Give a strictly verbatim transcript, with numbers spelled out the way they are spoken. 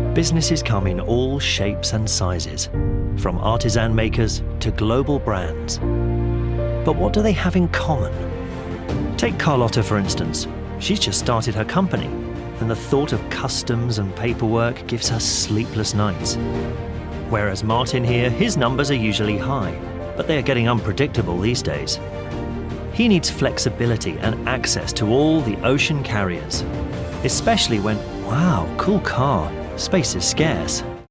Businesses come in all shapes and sizes, from artisan makers to global brands. But what do they have in common? Take Carlotta, for instance. She's just started her company, and the thought of customs and paperwork gives her sleepless nights. Whereas Martin here, his numbers are usually high, but they are getting unpredictable these days. He needs flexibility and access to all the ocean carriers, especially when, wow, cool car, space is scarce.